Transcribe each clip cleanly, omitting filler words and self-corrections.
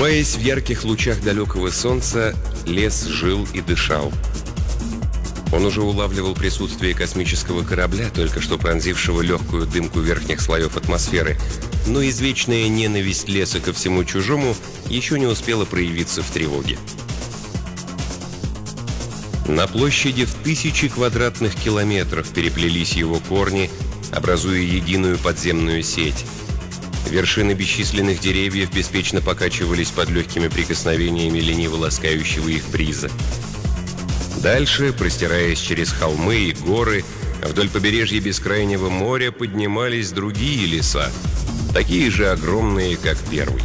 Купаясь в ярких лучах далекого солнца, лес жил и дышал. Он уже улавливал присутствие космического корабля, только что пронзившего легкую дымку верхних слоев атмосферы, но извечная ненависть леса ко всему чужому еще не успела проявиться в тревоге. На площади в 1000 квадратных километров переплелись его корни, образуя единую подземную сеть. Вершины бесчисленных деревьев беспечно покачивались под легкими прикосновениями лениво ласкающего их бриза. Дальше, простираясь через холмы и горы, вдоль побережья бескрайнего моря поднимались другие леса, такие же огромные, как первый.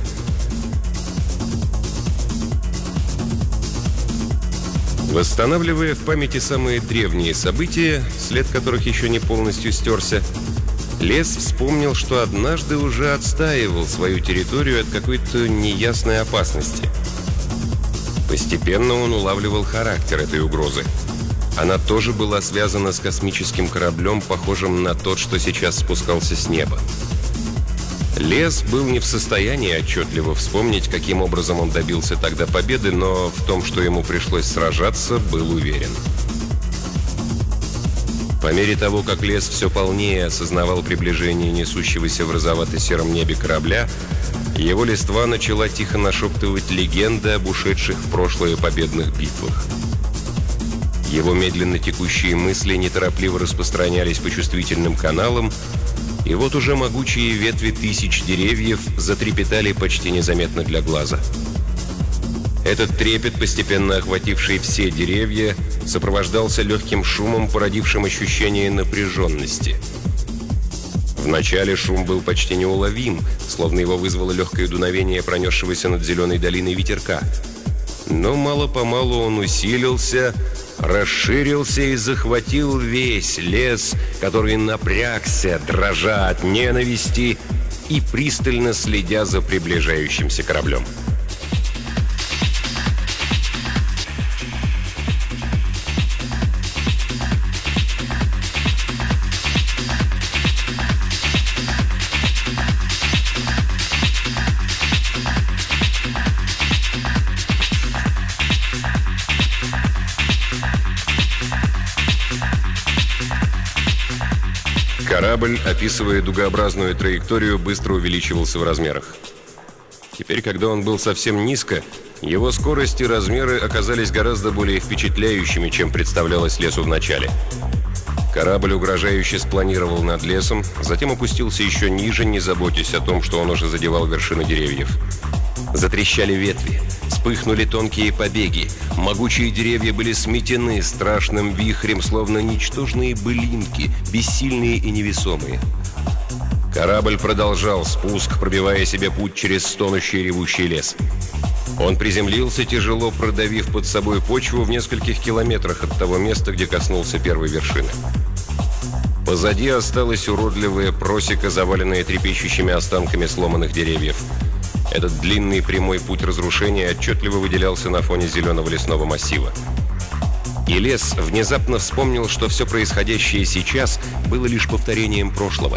Восстанавливая в памяти самые древние события, след которых еще не полностью стерся, лес вспомнил, что однажды уже отстаивал свою территорию от какой-то неясной опасности. Постепенно он улавливал характер этой угрозы. Она тоже была связана с космическим кораблем, похожим на тот, что сейчас спускался с неба. Лес был не в состоянии отчетливо вспомнить, каким образом он добился тогда победы, но в том, что ему пришлось сражаться, был уверен. По мере того, как лес все полнее осознавал приближение несущегося в розовато-сером небе корабля, его листва начала тихо нашептывать легенды об ушедших в прошлое победных битвах. Его медленно текущие мысли неторопливо распространялись по чувствительным каналам, и вот уже могучие ветви 1000 деревьев затрепетали почти незаметно для глаза. Этот трепет, постепенно охвативший все деревья, сопровождался легким шумом, породившим ощущение напряженности. Вначале шум был почти неуловим, словно его вызвало легкое дуновение пронесшегося над зеленой долиной ветерка. Но мало-помалу он усилился, расширился и захватил весь лес, который напрягся, дрожа от ненависти и пристально следя за приближающимся кораблем. Корабль, описывая дугообразную траекторию, быстро увеличивался в размерах. Теперь, когда он был совсем низко, его скорость и размеры оказались гораздо более впечатляющими, чем представлялось лесу вначале. Корабль угрожающе спланировал над лесом, затем опустился еще ниже, не заботясь о том, что он уже задевал вершины деревьев. Затрещали ветви, вспыхнули тонкие побеги. Могучие деревья были сметены страшным вихрем, словно ничтожные былинки, бессильные и невесомые. Корабль продолжал спуск, пробивая себе путь через стонущий ревущий лес. Он приземлился, тяжело продавив под собой почву в нескольких километрах от того места, где коснулся первой вершины. Позади осталась уродливая просека, заваленная трепещущими останками сломанных деревьев. Этот длинный прямой путь разрушения отчетливо выделялся на фоне зеленого лесного массива. И лес внезапно вспомнил, что все происходящее сейчас было лишь повторением прошлого.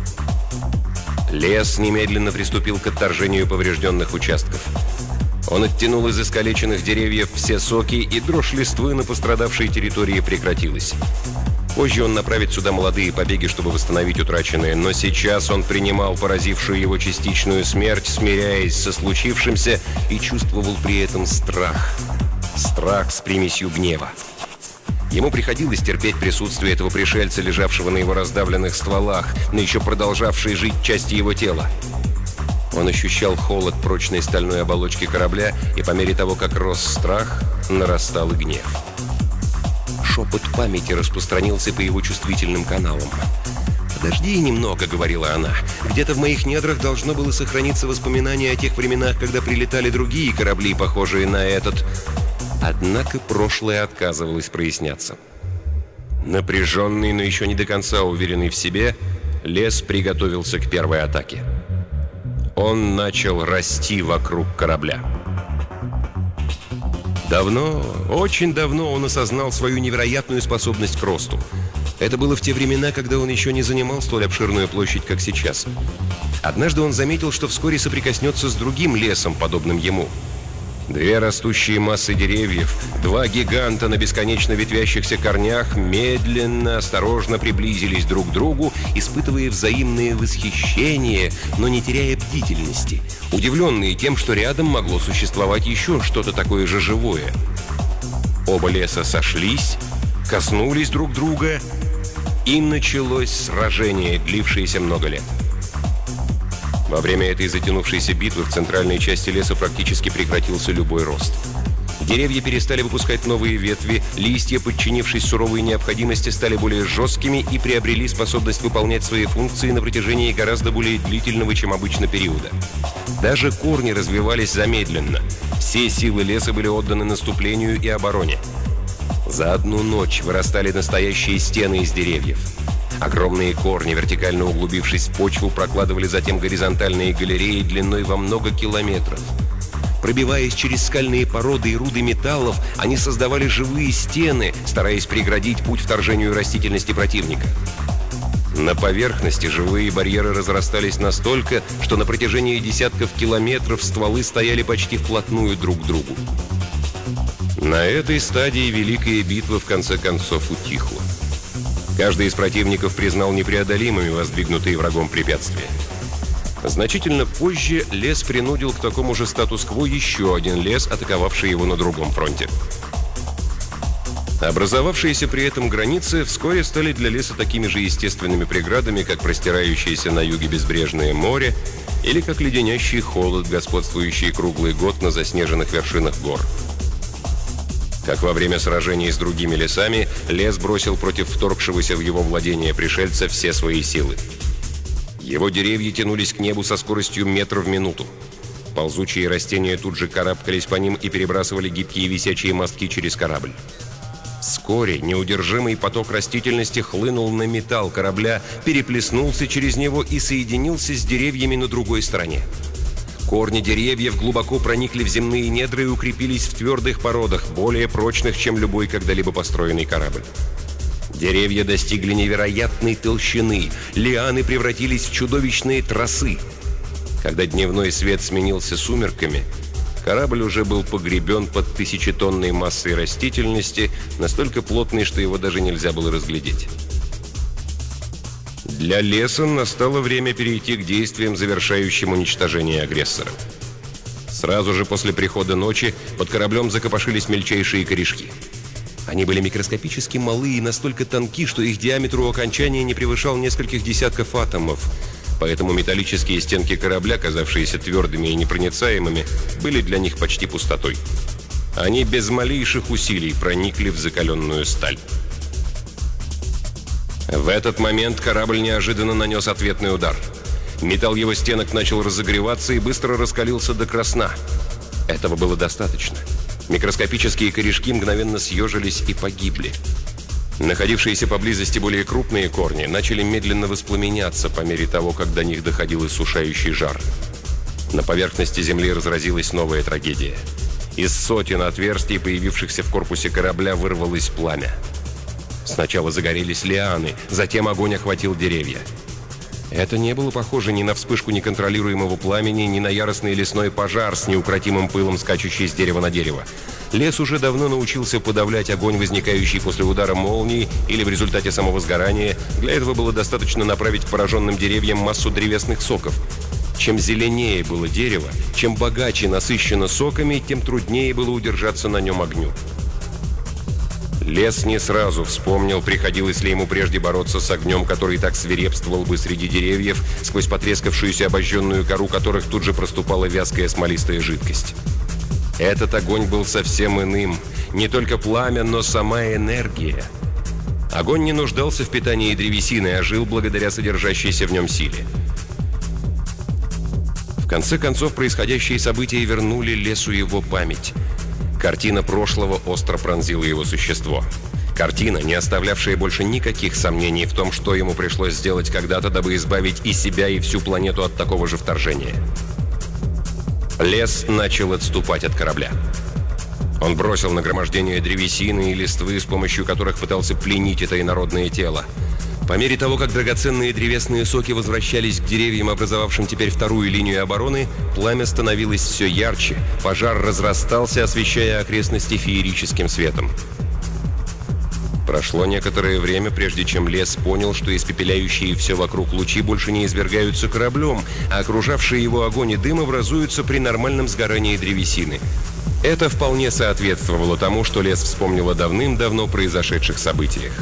Лес немедленно приступил к отторжению поврежденных участков. Он оттянул из искалеченных деревьев все соки, и дрожь листвы на пострадавшей территории прекратилась. Позже он направит сюда молодые побеги, чтобы восстановить утраченное, но сейчас он принимал поразившую его частичную смерть, смиряясь со случившимся, и чувствовал при этом страх. Страх с примесью гнева. Ему приходилось терпеть присутствие этого пришельца, лежавшего на его раздавленных стволах, но еще продолжавшей жить части его тела. Он ощущал холод прочной стальной оболочки корабля, и по мере того, как рос страх, нарастал и гнев. Шепот памяти распространился по его чувствительным каналам. «Подожди немного», — говорила она. «Где-то в моих недрах должно было сохраниться воспоминание о тех временах, когда прилетали другие корабли, похожие на этот». Однако прошлое отказывалось проясняться. Напряженный, но еще не до конца уверенный в себе, лес приготовился к первой атаке. Он начал расти вокруг корабля. Давно, очень давно он осознал свою невероятную способность к росту. Это было в те времена, когда он еще не занимал столь обширную площадь, как сейчас. Однажды он заметил, что вскоре соприкоснется с другим лесом, подобным ему. Две растущие массы деревьев, два гиганта на бесконечно ветвящихся корнях медленно, осторожно приблизились друг к другу, испытывая взаимное восхищение, но не теряя бдительности, удивленные тем, что рядом могло существовать еще что-то такое же живое. Оба леса сошлись, коснулись друг друга, и началось сражение, длившееся много лет. Во время этой затянувшейся битвы в центральной части леса практически прекратился любой рост. Деревья перестали выпускать новые ветви, листья, подчинившись суровой необходимости, стали более жесткими и приобрели способность выполнять свои функции на протяжении гораздо более длительного, чем обычно, периода. Даже корни развивались замедленно. Все силы леса были отданы наступлению и обороне. За одну ночь вырастали настоящие стены из деревьев. Огромные корни, вертикально углубившись в почву, прокладывали затем горизонтальные галереи длиной во много километров. Пробиваясь через скальные породы и руды металлов, они создавали живые стены, стараясь преградить путь вторжению растительности противника. На поверхности живые барьеры разрастались настолько, что на протяжении десятков километров стволы стояли почти вплотную друг к другу. На этой стадии Великая битва в конце концов утихла. Каждый из противников признал непреодолимыми воздвигнутые врагом препятствия. Значительно позже лес принудил к такому же статус-кво еще один лес, атаковавший его на другом фронте. Образовавшиеся при этом границы вскоре стали для леса такими же естественными преградами, как простирающееся на юге безбрежное море или как леденящий холод, господствующий круглый год на заснеженных вершинах гор. Как во время сражений с другими лесами, лес бросил против вторгшегося в его владение пришельца все свои силы. Его деревья тянулись к небу со скоростью метра в минуту. Ползучие растения тут же карабкались по ним и перебрасывали гибкие висячие мостки через корабль. Вскоре неудержимый поток растительности хлынул на металл корабля, переплеснулся через него и соединился с деревьями на другой стороне. Корни деревьев глубоко проникли в земные недра и укрепились в твердых породах, более прочных, чем любой когда-либо построенный корабль. Деревья достигли невероятной толщины, лианы превратились в чудовищные тросы. Когда дневной свет сменился сумерками, корабль уже был погребен под тысячетонной массой растительности, настолько плотной, что его даже нельзя было разглядеть. Для леса настало время перейти к действиям, завершающим уничтожение агрессора. Сразу же после прихода ночи под кораблем закопошились мельчайшие корешки. Они были микроскопически малы и настолько тонки, что их диаметр у окончания не превышал нескольких десятков атомов. Поэтому металлические стенки корабля, казавшиеся твердыми и непроницаемыми, были для них почти пустотой. Они без малейших усилий проникли в закаленную сталь. В этот момент корабль неожиданно нанес ответный удар. Металл его стенок начал разогреваться и быстро раскалился до красна. Этого было достаточно. Микроскопические корешки мгновенно съежились и погибли. Находившиеся поблизости более крупные корни начали медленно воспламеняться по мере того, как до них доходил иссушающий жар. На поверхности Земли разразилась новая трагедия. Из сотен отверстий, появившихся в корпусе корабля, вырвалось пламя. Сначала загорелись лианы, затем огонь охватил деревья. Это не было похоже ни на вспышку неконтролируемого пламени, ни на яростный лесной пожар с неукротимым пылом, скачущий с дерева на дерево. Лес уже давно научился подавлять огонь, возникающий после удара молнии или в результате самого сгорания. Для этого было достаточно направить к пораженным деревьям массу древесных соков. Чем зеленее было дерево, чем богаче насыщено соками, тем труднее было удержаться на нем огню. Лес не сразу вспомнил, приходилось ли ему прежде бороться с огнем, который так свирепствовал бы среди деревьев, сквозь потрескавшуюся обожженную кору которых тут же проступала вязкая смолистая жидкость. Этот огонь был совсем иным. Не только пламя, но сама энергия. Огонь не нуждался в питании древесины, а жил благодаря содержащейся в нем силе. В конце концов, происходящие события вернули лесу его память. Картина прошлого остро пронзила его существо. Картина, не оставлявшая больше никаких сомнений в том, что ему пришлось сделать когда-то, дабы избавить и себя, и всю планету от такого же вторжения. Лес начал отступать от корабля. Он бросил нагромождение древесины и листвы, с помощью которых пытался пленить это инородное тело. По мере того, как драгоценные древесные соки возвращались к деревьям, образовавшим теперь вторую линию обороны, пламя становилось все ярче, пожар разрастался, освещая окрестности феерическим светом. Прошло некоторое время, прежде чем лес понял, что испепеляющие все вокруг лучи больше не извергаются кораблем, а окружавшие его огонь и дым образуются при нормальном сгорании древесины. Это вполне соответствовало тому, что лес вспомнил о давным-давно произошедших событиях.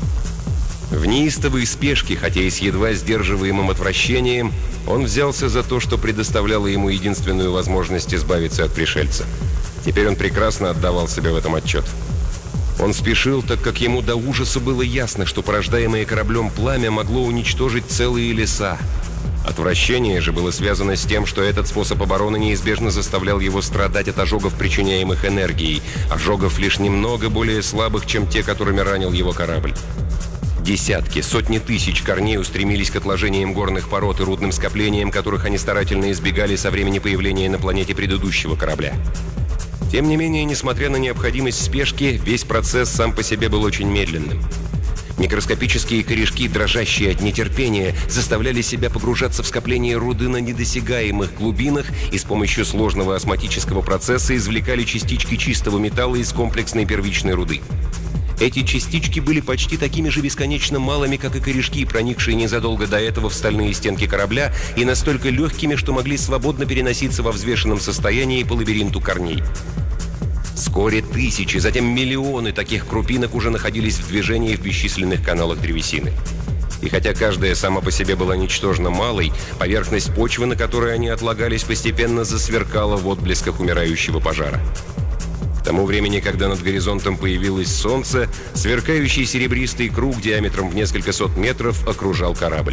В неистовой спешке, хотя и с едва сдерживаемым отвращением, он взялся за то, что предоставляло ему единственную возможность избавиться от пришельца. Теперь он прекрасно отдавал себе в этом отчет. Он спешил, так как ему до ужаса было ясно, что порождаемое кораблем пламя могло уничтожить целые леса. Отвращение же было связано с тем, что этот способ обороны неизбежно заставлял его страдать от ожогов, причиняемых энергией, ожогов лишь немного более слабых, чем те, которыми ранил его корабль. Десятки, сотни тысяч корней устремились к отложениям горных пород и рудным скоплениям, которых они старательно избегали со времени появления на планете предыдущего корабля. Тем не менее, несмотря на необходимость спешки, весь процесс сам по себе был очень медленным. Микроскопические корешки, дрожащие от нетерпения, заставляли себя погружаться в скопление руды на недосягаемых глубинах и с помощью сложного осмотического процесса извлекали частички чистого металла из комплексной первичной руды. Эти частички были почти такими же бесконечно малыми, как и корешки, проникшие незадолго до этого в стальные стенки корабля, и настолько легкими, что могли свободно переноситься во взвешенном состоянии по лабиринту корней. Вскоре тысячи, затем миллионы таких крупинок уже находились в движении в бесчисленных каналах древесины. И хотя каждая сама по себе была ничтожно малой, поверхность почвы, на которой они отлагались, постепенно засверкала в отблесках умирающего пожара. К тому времени, когда над горизонтом появилось солнце, сверкающий серебристый круг диаметром в несколько сот метров окружал корабль.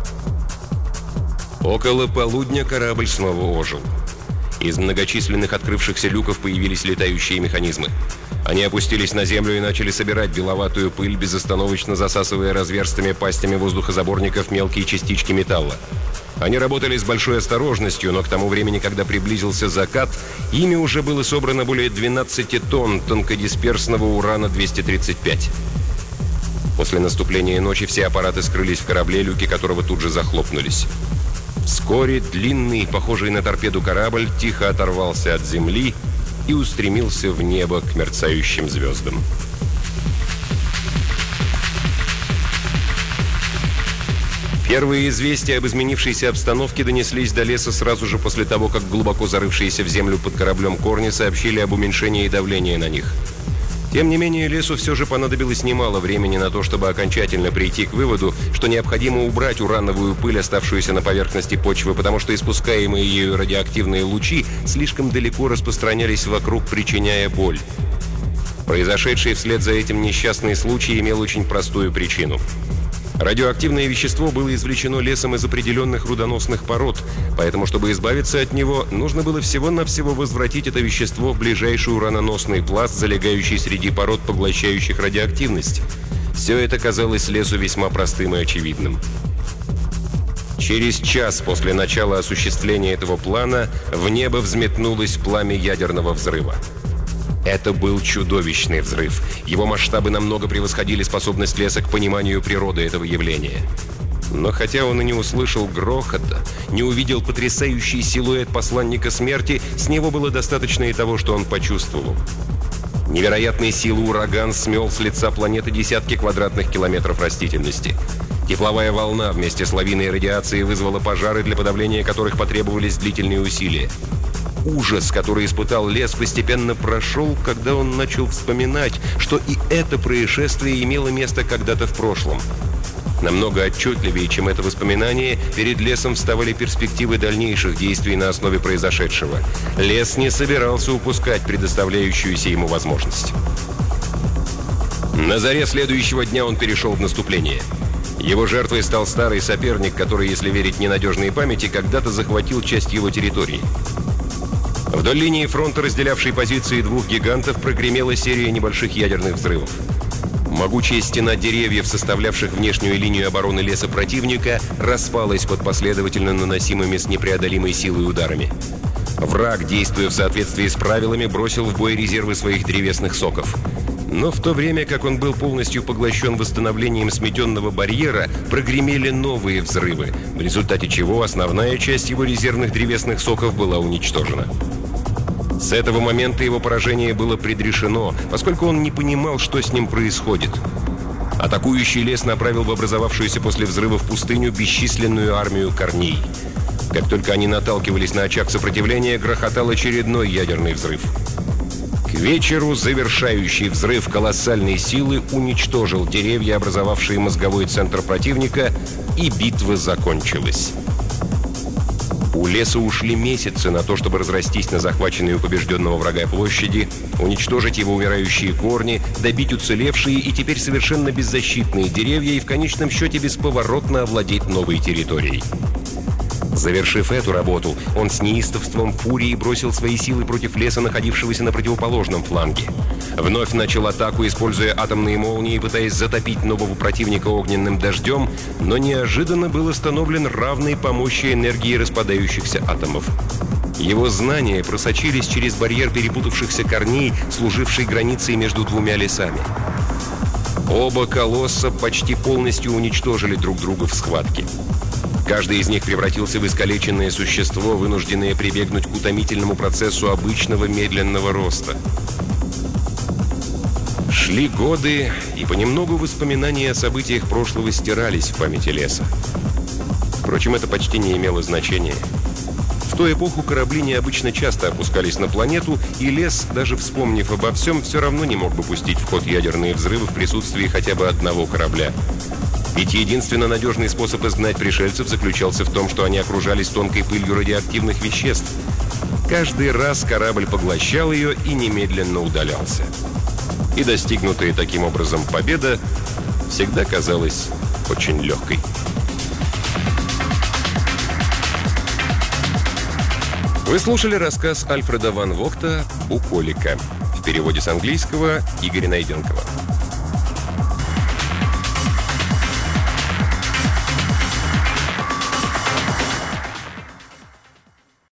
Около полудня корабль снова ожил. Из многочисленных открывшихся люков появились летающие механизмы. Они опустились на землю и начали собирать беловатую пыль, безостановочно засасывая разверстыми пастями воздухозаборников мелкие частички металла. Они работали с большой осторожностью, но к тому времени, когда приблизился закат, ими уже было собрано более 12 тонн тонкодисперсного урана-235. После наступления ночи все аппараты скрылись в корабле, люки которого тут же захлопнулись. Вскоре длинный, похожий на торпеду корабль, тихо оторвался от земли и устремился в небо к мерцающим звездам. Первые известия об изменившейся обстановке донеслись до леса сразу же после того, как глубоко зарывшиеся в землю под кораблем корни сообщили об уменьшении давления на них. Тем не менее, лесу все же понадобилось немало времени на то, чтобы окончательно прийти к выводу, что необходимо убрать урановую пыль, оставшуюся на поверхности почвы, потому что испускаемые ею радиоактивные лучи слишком далеко распространялись вокруг, причиняя боль. Произошедший вслед за этим несчастный случай имел очень простую причину. Радиоактивное вещество было извлечено лесом из определенных рудоносных пород, поэтому, чтобы избавиться от него, нужно было всего-навсего возвратить это вещество в ближайший ураноносный пласт, залегающий среди пород, поглощающих радиоактивность. Все это казалось лесу весьма простым и очевидным. Через час после начала осуществления этого плана в небо взметнулось пламя ядерного взрыва. Это был чудовищный взрыв. Его масштабы намного превосходили способность леса к пониманию природы этого явления. Но хотя он и не услышал грохота, не увидел потрясающий силуэт посланника смерти, с него было достаточно и того, что он почувствовал. Невероятной силы ураган смел с лица планеты десятки квадратных километров растительности. Тепловая волна вместе с лавиной радиации вызвала пожары, для подавления которых потребовались длительные усилия. Ужас, который испытал лес, постепенно прошел, когда он начал вспоминать, что и это происшествие имело место когда-то в прошлом. Намного отчетливее, чем это воспоминание, перед лесом вставали перспективы дальнейших действий на основе произошедшего. Лес не собирался упускать предоставляющуюся ему возможность. На заре следующего дня он перешел в наступление. Его жертвой стал старый соперник, который, если верить ненадежной памяти, когда-то захватил часть его территории. Вдоль линии фронта, разделявшей позиции двух гигантов, прогремела серия небольших ядерных взрывов. Могучая стена деревьев, составлявших внешнюю линию обороны леса противника, распалась под последовательно наносимыми с непреодолимой силой ударами. Враг, действуя в соответствии с правилами, бросил в бой резервы своих древесных соков. Но в то время, как он был полностью поглощен восстановлением сметенного барьера, прогремели новые взрывы, в результате чего основная часть его резервных древесных соков была уничтожена. С этого момента его поражение было предрешено, поскольку он не понимал, что с ним происходит. Атакующий лес направил в образовавшуюся после взрывов пустыню бесчисленную армию корней. Как только они наталкивались на очаг сопротивления, грохотал очередной ядерный взрыв. К вечеру завершающий взрыв колоссальной силы уничтожил деревья, образовавшие мозговой центр противника, и битва закончилась. У леса ушли месяцы на то, чтобы разрастись на захваченной у побежденного врага площади, уничтожить его умирающие корни, добить уцелевшие и теперь совершенно беззащитные деревья и в конечном счете бесповоротно овладеть новой территорией. Завершив эту работу, он с неистовством фурии бросил свои силы против леса, находившегося на противоположном фланге. Вновь начал атаку, используя атомные молнии, пытаясь затопить нового противника огненным дождем, но неожиданно был остановлен равной по мощи энергии распадающихся атомов. Его знания просочились через барьер перепутавшихся корней, служивший границей между двумя лесами. Оба колосса почти полностью уничтожили друг друга в схватке. Каждый из них превратился в искалеченное существо, вынужденное прибегнуть к утомительному процессу обычного медленного роста. Шли годы, и понемногу воспоминания о событиях прошлого стирались в памяти леса. Впрочем, это почти не имело значения. В ту эпоху корабли необычно часто опускались на планету, и лес, даже вспомнив обо всем, все равно не мог бы пустить в ход ядерные взрывы в присутствии хотя бы одного корабля. Ведь единственно надежный способ изгнать пришельцев заключался в том, что они окружались тонкой пылью радиоактивных веществ. Каждый раз корабль поглощал ее и немедленно удалялся. И достигнутая таким образом победа всегда казалась очень легкой. Вы слушали рассказ Альфреда ван Вогта «Буколика» в переводе с английского Игоря Найденкова.